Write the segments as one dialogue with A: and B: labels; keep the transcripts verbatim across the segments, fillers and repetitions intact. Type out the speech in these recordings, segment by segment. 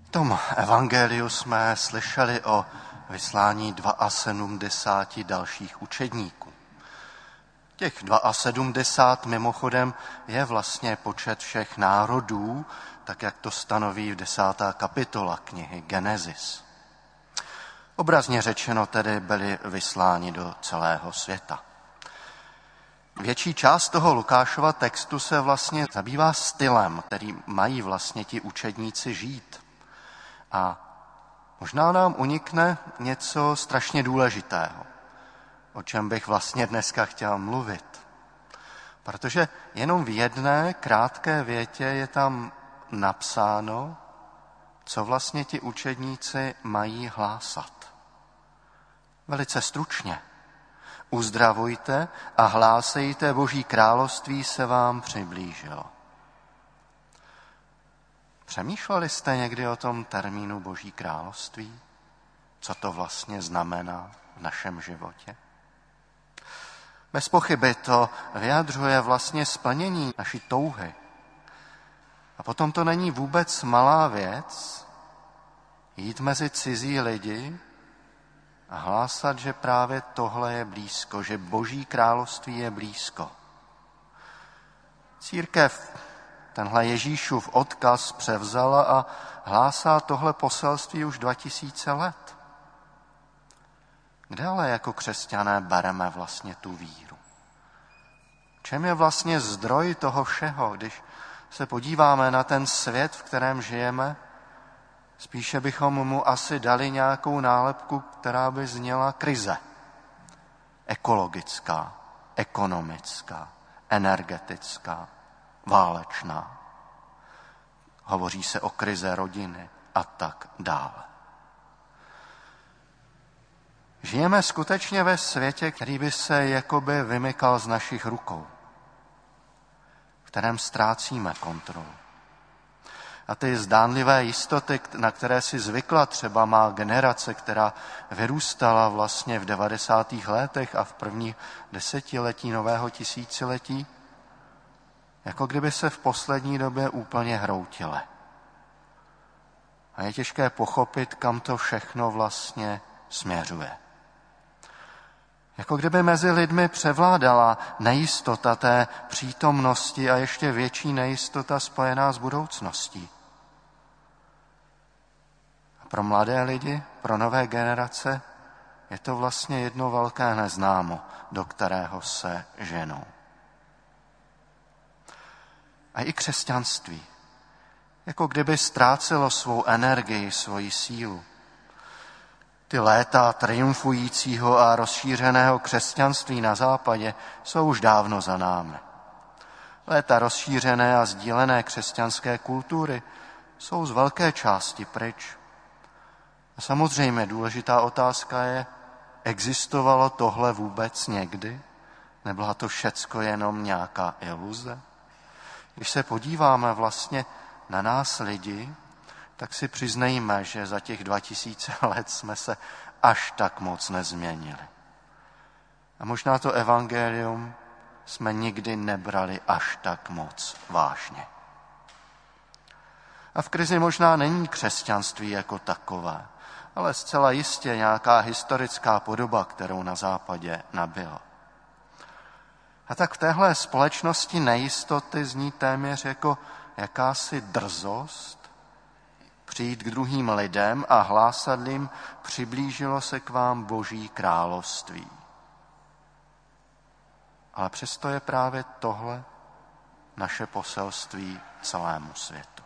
A: V tom evangeliu jsme slyšeli o vyslání sedmdesáti dva dalších učedníků. Těch sedmdesát dva mimochodem je vlastně počet všech národů, tak jak to stanoví v desátá kapitola knihy Genesis. Obrazně řečeno tedy byli vysláni do celého světa. Větší část toho Lukášova textu se vlastně zabývá stylem, který mají vlastně ti učedníci žít. A možná nám unikne něco strašně důležitého, o čem bych vlastně dneska chtěl mluvit. Protože jenom v jedné krátké větě je tam napsáno, co vlastně ti učedníci mají hlásat. Velice stručně. Uzdravujte a hlásejte, Boží království se vám přiblížilo. Přemýšleli jste někdy o tom termínu Boží království? Co to vlastně znamená v našem životě? Bez pochyby to vyjadřuje vlastně splnění naší touhy. A potom to není vůbec malá věc jít mezi cizí lidi a hlásat, že právě tohle je blízko, že Boží království je blízko. Církev tenhle Ježíšův odkaz převzala a hlásá tohle poselství už dva tisíce let. Kde ale jako křesťané bereme vlastně tu víru? Čem je vlastně zdroj toho všeho, když se podíváme na ten svět, v kterém žijeme? Spíše bychom mu asi dali nějakou nálepku, která by zněla krize. Ekologická, ekonomická, energetická, válečná. Hovoří se o krize rodiny a tak dále. Žijeme skutečně ve světě, který by se jakoby vymykal z našich rukou, v kterém ztrácíme kontrolu. A ty zdánlivé jistoty, na které si zvykla třeba má generace, která vyrůstala vlastně v devadesátých letech a v první desetiletí nového tisíciletí, jako kdyby se v poslední době úplně hroutily. A je těžké pochopit, kam to všechno vlastně směřuje. Jako kdyby mezi lidmi převládala nejistota té přítomnosti a ještě větší nejistota spojená s budoucností. A pro mladé lidi, pro nové generace, je to vlastně jedno velké neznámo, do kterého se ženou. A i křesťanství, jako kdyby ztrácelo svou energii, svoji sílu. Ty léta triumfujícího a rozšířeného křesťanství na západě jsou už dávno za námi. Léta rozšířené a sdílené křesťanské kultury jsou z velké části pryč. A samozřejmě důležitá otázka je, existovalo tohle vůbec někdy? Nebyla to všecko jenom nějaká iluze? Když se podíváme vlastně na nás lidi, tak si přiznejme, že za těch dva tisíce let jsme se až tak moc nezměnili. A možná to evangelium jsme nikdy nebrali až tak moc vážně. A v krizi možná není křesťanství jako takové, ale zcela jistě nějaká historická podoba, kterou na západě nabylo. A tak v téhle společnosti nejistoty zní téměř jako jakási drzost přijít k druhým lidem a hlásat jim, přiblížilo se k vám Boží království. Ale přesto je právě tohle naše poselství celému světu.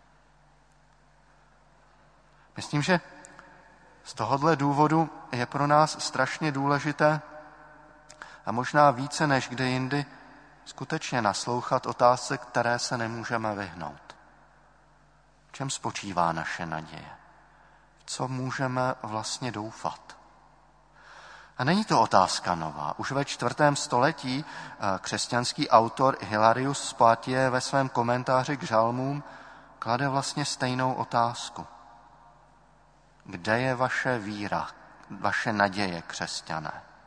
A: Myslím, že z tohohle důvodu je pro nás strašně důležité a možná více než kdy jindy skutečně naslouchat otázce, které se nemůžeme vyhnout. V čem spočívá naše naděje? V co můžeme vlastně doufat? A není to otázka nová. Už ve čtvrtém století křesťanský autor Hilarius z Poitiers ve svém komentáři k žalmům klade vlastně stejnou otázku. Kde je vaše víra, vaše naděje, křesťané?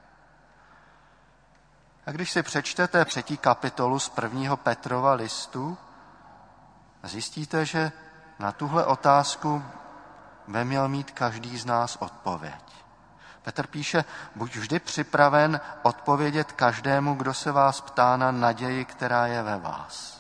A: A když si přečtete třetí kapitolu z prvního Petrova listu, zjistíte, že na tuhle otázku by měl mít každý z nás odpověď. Petr píše, buď vždy připraven odpovědět každému, kdo se vás ptá na naději, která je ve vás.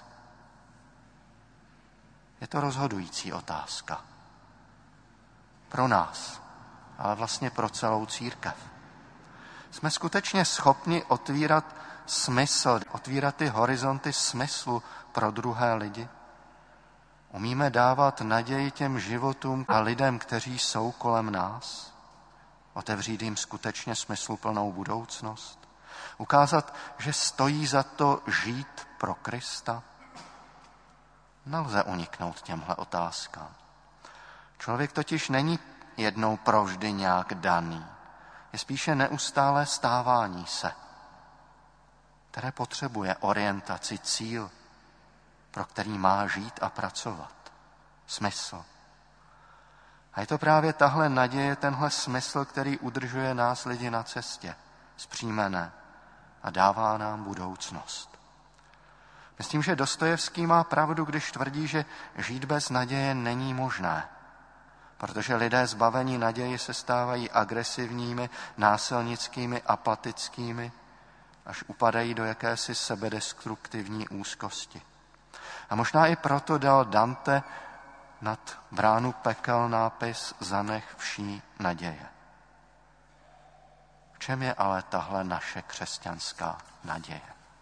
A: Je to rozhodující otázka. Pro nás, ale vlastně pro celou církev. Jsme skutečně schopni otvírat smysl, otvírat ty horizonty smyslu pro druhé lidi? Umíme dávat naději těm životům a lidem, kteří jsou kolem nás? Otevřít jim skutečně smysluplnou budoucnost? Ukázat, že stojí za to žít pro Krista? Nelze uniknout těmhle otázkám. Člověk totiž není jednou provždy nějak daný. Je spíše neustálé stávání se, které potřebuje orientaci, cíl, pro který má žít a pracovat. Smysl. A je to právě tahle naděje, tenhle smysl, který udržuje nás lidi na cestě, zpříjmené a dává nám budoucnost. Myslím, že Dostojevský má pravdu, když tvrdí, že žít bez naděje není možné, protože lidé zbavení naději se stávají agresivními, násilnickými, apatickými, až upadají do jakési sebedestruktivní úzkosti. A možná i proto dal Dante nad bránu pekel nápis Zanech vší naděje. V čem je ale tahle naše křesťanská naděje?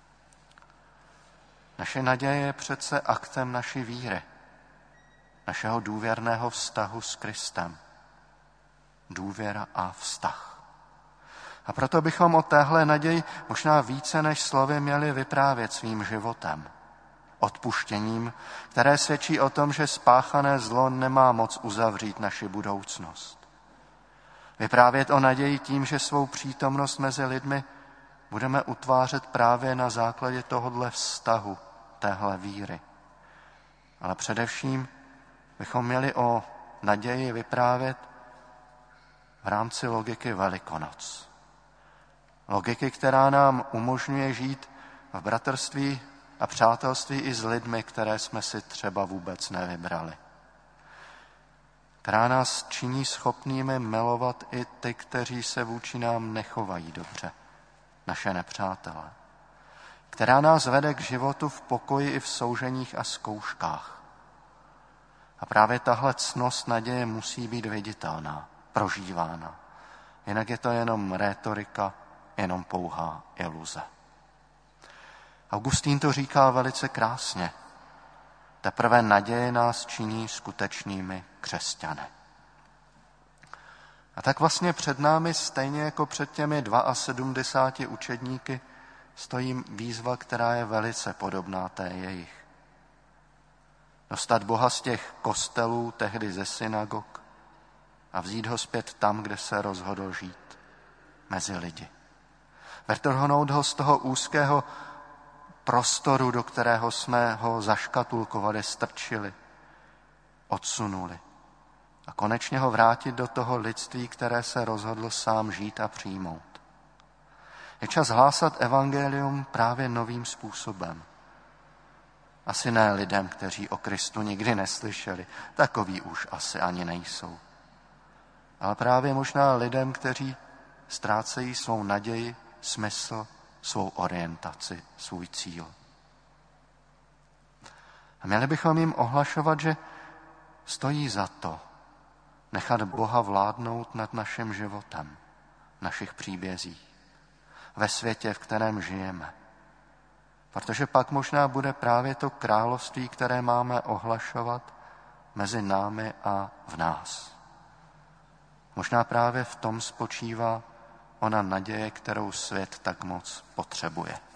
A: Naše naděje je přece aktem naší víry, našeho důvěrného vztahu s Kristem. Důvěra a vztah. A proto bychom o téhle naději možná více než slovy měli vyprávět svým životem. Odpuštěním, které svědčí o tom, že spáchané zlo nemá moc uzavřít naši budoucnost. Vyprávět o naději tím, že svou přítomnost mezi lidmi budeme utvářet právě na základě tohodle vztahu, téhle víry. Ale především bychom měli o naději vyprávět v rámci logiky Velikonoc. Logiky, která nám umožňuje žít v bratrství a přátelství i s lidmi, které jsme si třeba vůbec nevybrali. Která nás činí schopnými milovat i ty, kteří se vůči nám nechovají dobře, naše nepřátelé. Která nás vede k životu v pokoji i v souženích a zkouškách. A právě tahle ctnost naděje musí být viditelná, prožívána. Jinak je to jenom rétorika, jenom pouhá iluze. Augustín to říká velice krásně. Teprve naděje nás činí skutečnými křesťany. A tak vlastně před námi, stejně jako před těmi sedmdesáti dvěma učedníky, stojí výzva, která je velice podobná té jejich. Dostat Boha z těch kostelů, tehdy ze synagog, a vzít ho zpět tam, kde se rozhodl žít, mezi lidi. Vrtrhnout ho z toho úzkého prostoru, do kterého jsme ho zaškatulkovali, strčili, odsunuli. A konečně ho vrátit do toho lidství, které se rozhodlo sám žít a přijmout. Je čas hlásat evangelium právě novým způsobem. Asi ne lidem, kteří o Kristu nikdy neslyšeli, takoví už asi ani nejsou. Ale právě možná lidem, kteří ztrácejí svou naději, smysl, svou orientaci, svůj cíl. A měli bychom jim ohlašovat, že stojí za to nechat Boha vládnout nad naším životem, našich příbězích, ve světě, v kterém žijeme. Protože pak možná bude právě to království, které máme ohlašovat mezi námi a v nás. Možná právě v tom spočívá ona naděje, kterou svět tak moc potřebuje.